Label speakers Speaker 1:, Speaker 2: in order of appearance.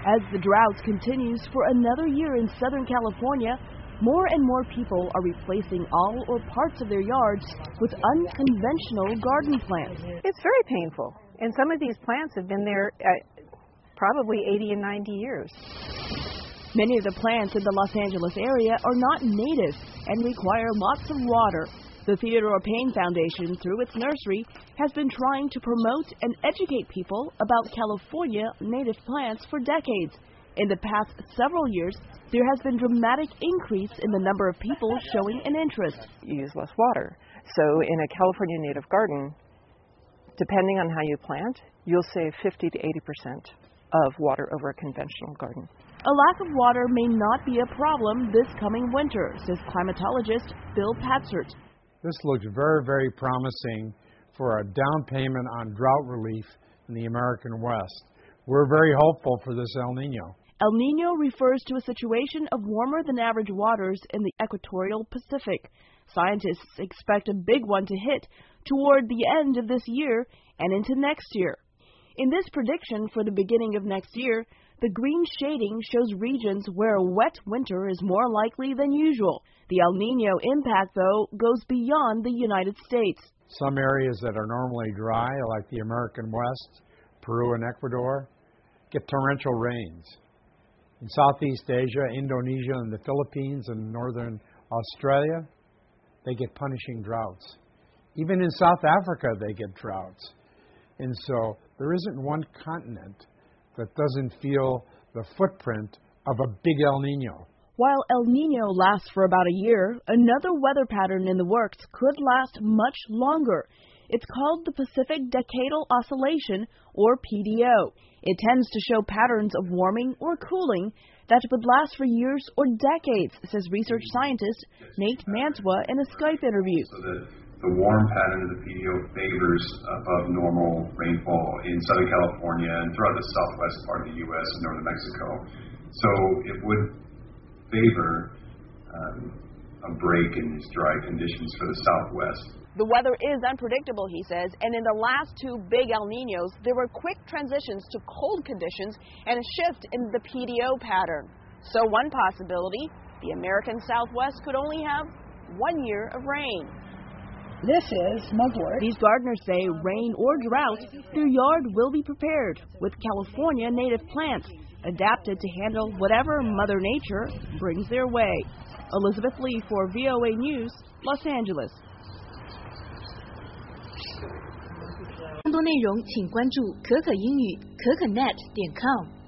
Speaker 1: As the drought continues for another year in Southern California, more and more people are replacing all or parts of their yards with unconventional garden plants.
Speaker 2: It's very painful, and some of these plants have been there probably 80 and 90 years.
Speaker 1: Many of the plants in the Los Angeles area are not native and require lots of water. The Theodore Payne Foundation, through its nursery, has been trying to promote and educate people about California native plants for decades. In the past several years, there has been dramatic increase in the number of people showing an interest.
Speaker 2: You use less water. So in a California native garden, depending on how you plant, you'll save 50 to 80% of water over a conventional garden.
Speaker 1: A lack of water may not be a problem this coming winter, says climatologist Bill Patzert.
Speaker 3: This looks very, very promising for a down payment on drought relief in the American West. We're very hopeful for this El Nino.
Speaker 1: El Nino refers to a situation of warmer than average waters in the equatorial Pacific. Scientists expect a big one to hit toward the end of this year and into next year. In this prediction for the beginning of next year, the green shading shows regions where a wet winter is more likely than usual. The El Nino impact, though, goes beyond the United States.
Speaker 3: Some areas that are normally dry, like the American West, Peru and Ecuador, get torrential rains. In Southeast Asia, Indonesia and the Philippines and northern Australia, they get punishing droughts. Even in South Africa, they get droughts. And so there isn't one continent that doesn't feel the footprint of a big El Nino.
Speaker 1: While El Nino lasts for about a year, another weather pattern in the works could last much longer. It's called the Pacific Decadal Oscillation, or PDO. It tends to show patterns of warming or cooling that would last for years or decades, says research scientist Nate Mantua in a Skype interview.
Speaker 4: So the warm pattern of the PDO favors above normal rainfall in Southern California and throughout the southwest part of the U.S. and northern Mexico. So it would favor a break in these dry conditions for the southwest.
Speaker 1: The weather is unpredictable, he says, and in the last two big El Ninos, there were quick transitions to cold conditions and a shift in the PDO pattern. So one possibility, the American Southwest could only have 1 year of rain.
Speaker 5: This is mugwort.
Speaker 1: These gardeners say, rain or drought, their yard will be prepared with California native plants, adapted to handle whatever Mother Nature brings their way. Elizabeth Lee for VOA News, Los Angeles.
Speaker 6: 更多内容请关注可可英语可可net.com。